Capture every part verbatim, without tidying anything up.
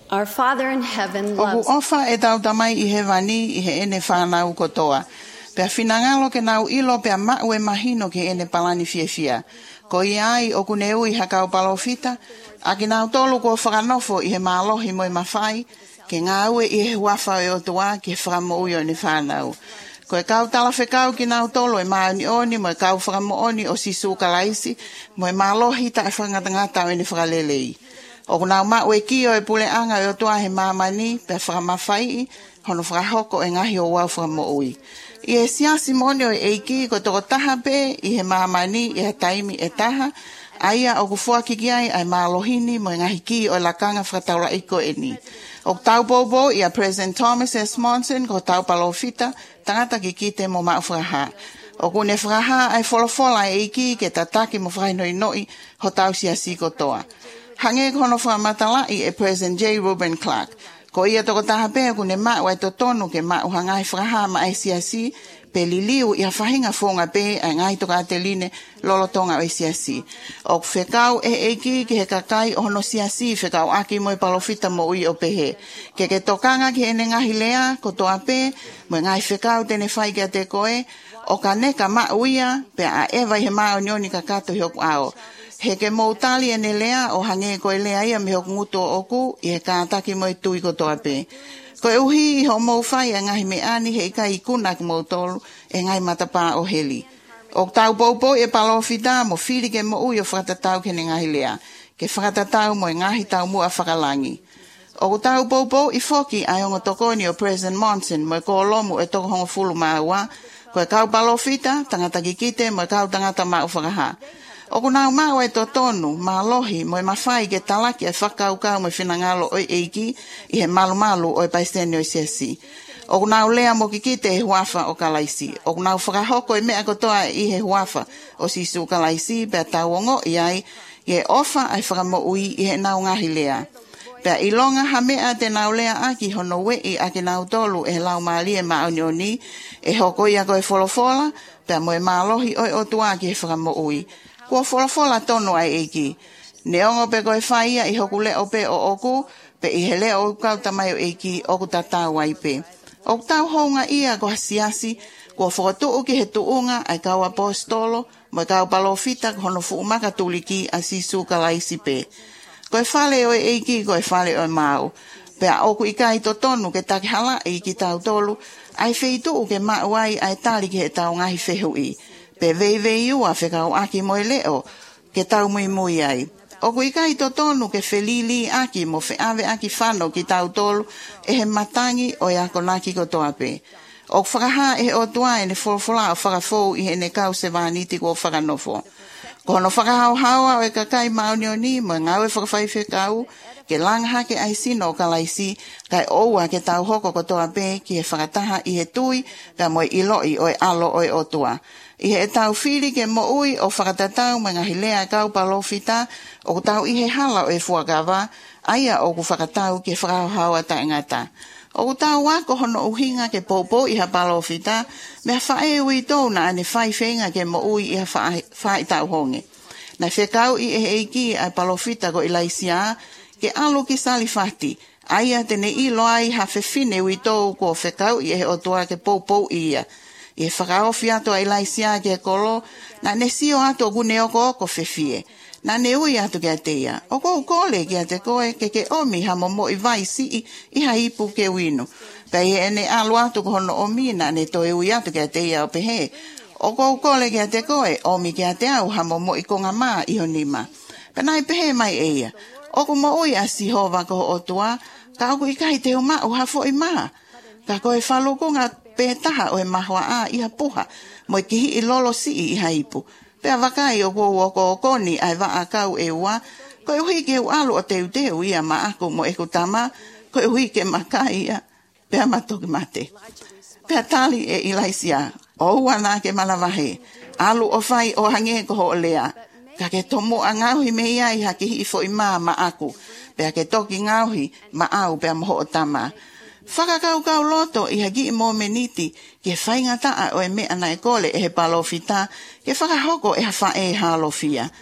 Our Father in heaven Oku loves ofa e tau tamai I he wani I he ene whanau kotoa. Pea finangalo ke nau ilo pea mau e mahino ke ene palani fia fia. Ko I ai oku neu I hakau palofita, a ki nau tolu ko whakanofo I he mālohi mo I mawhai, ke ngā ue I he wafa e o toa ki he whakamo uio ni whanau. Ko e kau tala whekau ki nau tolo e maani oni mo e kau whakamo oni o sisu kalaisi, mo e mālohi ta e whangatangata o ni whakalelei. O kunau mau e ki o e pule anga e o toa he mamani pe whakamawhai hono whakahoko e ngahi o wau whakamo ui. I e siasi moni o e eiki ko toko taha pe I he mamani I he taimi e taha, aia o kufua kikiai ai maalohini mo e ngahi ki o e lakanga whakataura iko e ni. O tau bobo I a President Thomas S. Monson ko tau palofita tangata ki kite mo mau whakaha. O kune whakaha ai wholofola e eiki ke tataki mo whainoi noi ho tau siasi ko toa. Hange kono whamatalai e President J. Reuben Clark. Ko ia toko taha pēr kune mau ai to tonu ke mau hangai whakaha ma ai siasi pe liliu ia whahinga whonga pē ai ngai toka ateline lolotonga o siasi. O whekau e eiki ke he kakai o hono siasi whekau aki mo I palofita mo ui o pehe. Ke ke tokanga ke ene ngahi lea ko toa pē mo ngai whekau tene whai ke te koe o ka neka ma uia pe a ewa I he mao nioni ka kato hioku ao. He ke moutali ene lea o hange koe lea ia me hoku nguto oku I he kātaki mo I tui ko toa pē. Ko e uhi I ho mouwhai a ngahi me ani he ika I kuna ki moutolu e ngai matapā o heli. O tau poupo e palofita mo whiri ke mo ui o whakatatau ke ne ngahi lea. Ke whakatatau mo e ngahi tau mua whakalangi. O tau poupo I foki ai ongo tokoni o President Monson mo e kolomu e toko hongo fulu māua. Ko e kau palofita tangata ki kite mo e kau tangata mau whakaha. O kunau mau e to tonu, mālohi, mo e mawhai ke talaki e whakaukau mo e whinangalo o eiki I he malu malu o e paisteni o siasi. O kunau lea mo ki kite e huafa o kalaisi. O kunau whakahoko e mea kotoa I he huafa o sisu kalaisi, pia tauongo I ai, I e ofa ai whakamo ui I he nau ngahi lea. Pia ilonga ha mea te nau lea aki hono wei aki nau tolu e lau maali e maunioni, e hoko ia koe wholofola, pia mo e mālohi oi o tua ki he whakamo ui. Kua wholofola tono ai eiki. Ne ongo pe koe whaia I hoku leo pe o oku, pe I he leo o kau tamai o eiki oku tatau ai pe. O tau honga ia ko hasiasi, kua whakatuu ki he tuunga ai kau apostolo, mo kau palofita hono fuumaka tuliki a sisu kalaisi pe. Koe whale o eiki, koe whale o mau. Pea oku I kai to tonu ke take hala I ki tau tolu, ai wheituu ke mauai ai tali ki he tau ngahi whehui. Pe vei vei ua whekau aki mo e leo, ke tau mui mui ai. O kui kai to tonu ke whelili aki mo wheawe aki whano ki tau tolu, e he matangi o e ako naki ko toa pe. O whakaha e o tua e ne wholwhola o whakafou I he ne kau se wāniti ko whakanofo. Ko hono whakahau hawa o e kakai maunioni mo e ngawe whakawhai whekau, ke langaha ke ai sino o kalaisi, kai oua ke tau hoko ko toa pe ki he whakataha I he tui, ka mo e iloi o e alo o e o tua. I he tau whiri ke mo ui o whakatatau ma ngahi lea kau palofita o tau I he hala o e fuakawa, aia o ku whakatau ke whakahauhaua ta ngata. O tau wako hono uhinga ke popo I ha palofita, mea whae ui tau na ane whai whenga ke mo ui I ha whai tau honge. Na whekau I e eiki ai palofita ko ilaisia, ke alo ki salifati, aia tene I loai ha whewhine ui tau ko whekau I e o tua ke popo ia. I e whakaofi ato a ilaisia ke kolo, na ne sio ato gune oko oko whewhie. Na ne ui ato ke ateia. O kou kole ke ate koe ke ke omi ha momo I vai si I, I ha ipu ke wino. Pei e ne alu ato ko hono omi na ne to e ui ato ke ateia o pehe. O kou kole ke ate koe, omi ke ate au ha momo I konga maa I honima. Penai pehe mai eia. O ko mo ui a si hova ko o tua, ka oku I kai te o maa o hafo I maa. Ka koe whalokunga pētaha o e mahua a iha puha, mo I kihi I lolo si I iha ipu. Pea wakai o kou o ko koni ai wa a kau e ua, koe hui ke u alu o teu teu ia ma aku mo e kutama, koe hui ke makai ia, pea matoki mate. Pea tali e ilaisia, o ua nā ke malawahe, alu o whai o hange ko ho o lea, ka ke tomo a ngauhi me ia I ha kihi I fo I maa ma aku, pea ke toki ngauhi ma au pea moho o tama. Whakakau kau loto I hagi I mō meniti ke whaingata o e mea na e kole e he palofita ke whakahoko e ha whae halofia.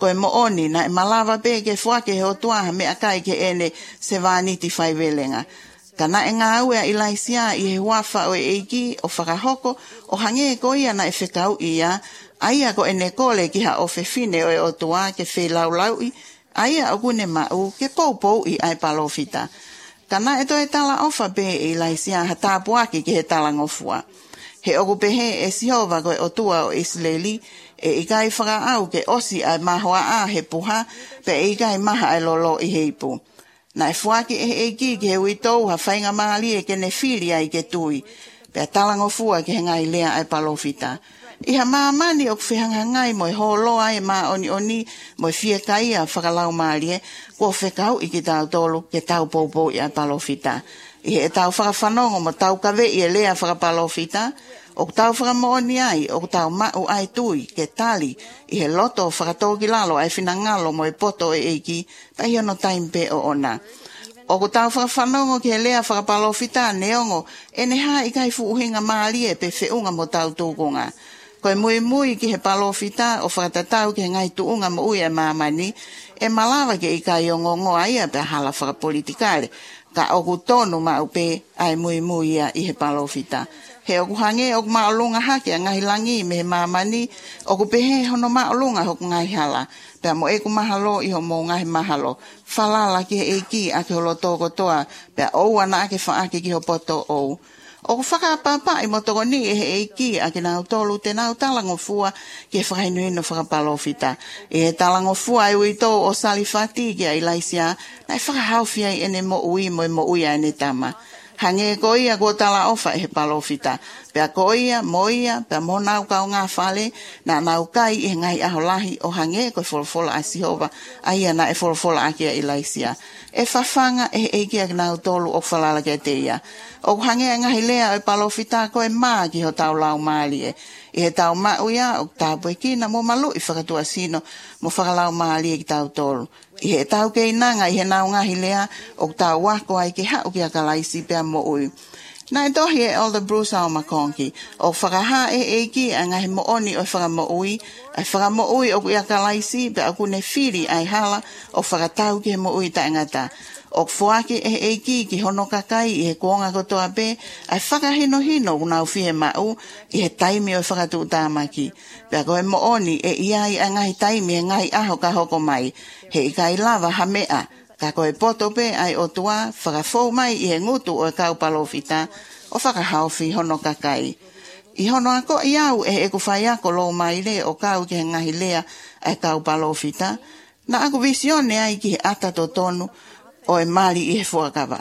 Koe mo oni na e malawa pe ke fuake he o tuaha me akai ke ene se vaniti whaiwelenga. Kana e ngā ue a ilaisia i he wafa o e eiki o whakahoko o hange ko ia na e whekau ia, aia ko ene kole ki ha o whewhine o e o tua ke whelau lau i, aia o kune mau ke poupou i ai palofita. Kana e to e tala ofa pe e ilaisia ha tāpuaki ki he tala ngofua. He oku pehe e sihova koe o tua o Isleli, e ikai whaka au ke osi ai mahoa a he puha, pe e ikai maha ai lolo i heipu. Na e fuaki e eiki ke he uitou ha whainga maali e ke ne whiri ai ke tui, pe a talango fua ke he ngai lea ai palofita. Iha maamani o kwhihanga ngai mo e holoa e maa oni oni mo e fie kai a whakalau maali e, kua whekau i ki tau tolu ke tau poupou i ai palofita. I he tau whakawhanongo mo tau kawe i e lea whakapalofita, o tau whakamooni ai, o tau mau ai tui ke tali, i he loto whakatoki lalo ai whinangalo mo e poto e eiki, pa hi ono taimpe o ona. O tau whakawhanongo ke lea whakapalofita neongo, e neha i kai fuuhinga maali e pe whiunga mo tau tūkunga. Koe mui mui ki he palofita o whakatatau ke ngai tuunga mo ui e mamani, e malawa ke i kai o ngongo aia pe hala whakapolitikare, ka oku tonu mau pe ai mui mui ia i he palofita. He oku hange oku maolunga hake a ngahi langi me he mamani, oku pehe hono maolunga hoku ngahi hala. Pea mo eku mahalo iho mo ngahi mahalo. Falala ki he eiki ake holo toko toa, pea ou ana ake whaake ki ho poto ou. Oku whakapapa i mo toko ni e he eiki ake nau tolu te nau talango fua ki he whakainuino whakapalofita. E he talango fua e uito o salifati ki a ilaisia, na e whakahauwhia i ene mo ui mo e mo ui a ene tama. Hange ko ia ko tala ofa e he palofita. Pea ko ia, mo ia, pea mo nau kau ngā whale, na nau kai i ngai aho lahi o hange ko e wholofola a Sihova, a ia na e wholofola a kia ilaisia. E whawhanga e eiki a nau tolu o whalala ke te ia. O hange a ngahi lea o e palofita ko e maa ki ho tau lau maali e. I he tau mau ia o tāpue kina mo malu i whakatua sino mo whakalau maali e ki tau tolu. I he tau kei nanga i he nau ngahi lea o tau wako ai ke hau ki a kalaisi pia mo ui. Na e tohi e Elder Bruce au makonki, o whakaha e eiki a ngahi mo oni o whakamo ui, ai whakamo ui o ki a kalaisi pia aku ne whiri ai hala o whakatau ki he mo ui ta ngata. O fuake e eiki ki hono kakai i he kuonga kotoa pe, ai whakahino hino unau whihe mau i he taimi o whakatu tāmaki. Pea koe mo oni e iai a ngahi taimi e ngai aho ka hoko mai, he i kai lava ha mea, ka koe poto pe ai o tua whakafou mai i he ngutu o e kau palofita o whakahauwhi hono kakai. I hono ako i au e e ku whai ako lo mai le o kau ki he ngahi lea ai kau palofita, na aku visione ai ki he ata to tonu, o e mali i he fuakawa.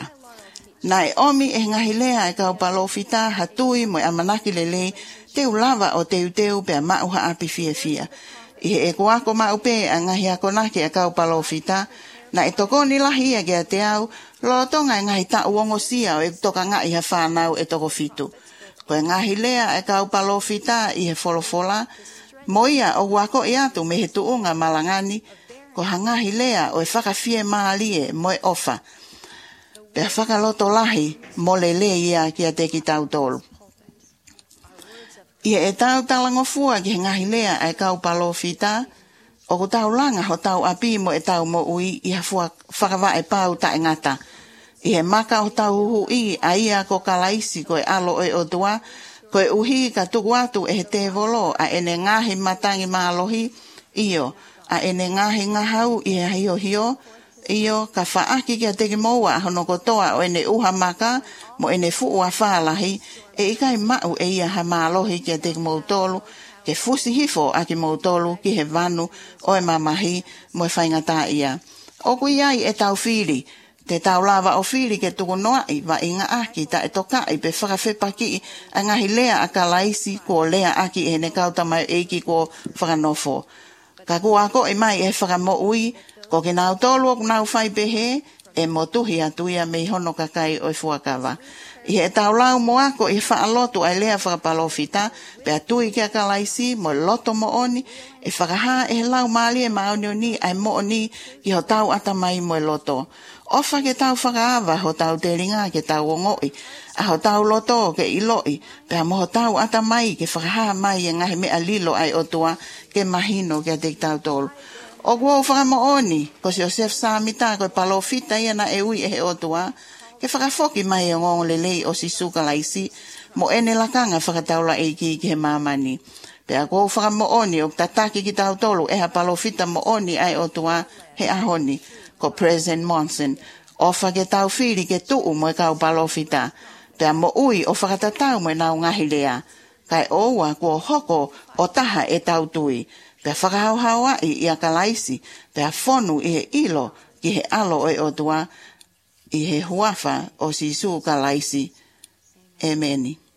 Na e omi e ngahi lea e kau palofita hatui mo e amanaki lele teu lava o teu teu pe a mauha api fia fia. I he e kuako mau pe a ngahi ako nake e kau palofita, na e toko ni lahi e gea te au, lolotonga e ngahi ta uongo sia o e toka nga i ha whanau e toko fitu. Ko e ngahi lea e kau palofita i he folofola, moia o wako i atu me he tuunga malangani, ko hangahi lea o e whakawhie maalie mo e ofa. Pea whakaloto lahi mo le le ia ki a te ki tau tolu. Ia e tau talango fua ki hangahi lea e kau palofita, o ko tau langa ho tau api mo e tau mo ui i ha whakawa e pau ta e ngata. I he maka o tau uhu i a ia ko kalaisi ko e alo e o tua, ko e uhi ka tuku atu e he te volo a ene ngahi matangi maalohi, iyo, a ene ngahi ngahau i he hio hio, iyo ka whaaki kia teki moua hono kotoa o ene uha maka mo ene fuu a whaalahi e ikai mau e ia ha maalohi kia teki mou tolu ke fusi hifo a ki mou tolu ki he vanu o e mamahi mo e whaingata ia. Oku iai e tau whiri, te tau lava o whiri ke tuku noai wa inga aki ta e toka i pe whakawhepaki a ngahi lea a kalaisi ko lea aki e ne kauta mai eiki ko whakanofo. Ka kua ko e mai e whakamo ui, ko ke nau tolu o nau whai pehe, e mo tuhi atuia me hono kakai o e fuakawa. I he tau lau mo ako i whaalotu ai lea whakapalofita, pe atui kia kalaisi mo loto mo oni, e whakaha e lau maali e maoni o ni ai mo oni ki ho tau atamai mo e loto. Ofa ke tau whakaawa ho tau te ringa ke tau o ngoi, a ho tau loto ke iloi, pe mo ho tau atamai ke whakaha mai e ngahi mea lilo ai o tua ke mahino ke te tau tolu. O kua o whakamooni, ko si Joseph Samita, ko palofita ia na e ui e he otua, ke whakafoki mai o ngong lelei o si sukalaisi, mo ene lakanga whakataula e ki ke he mamani. Pea kua o whakamooni, o tataki ki tau tolu, e ha palofita mooni ai otua he ahoni, ko President Monson, o whake tau whiri ke tuu mo e kau palofita, pea mo ui o whakatatau mo e nau ngahilea, kai oua kua hoko o taha e tau tui, pea whakahauhaua i ia kalaisi, pea whonu i he ilo ki he alo e otua i he huafa o si su kalaisi. Ameni.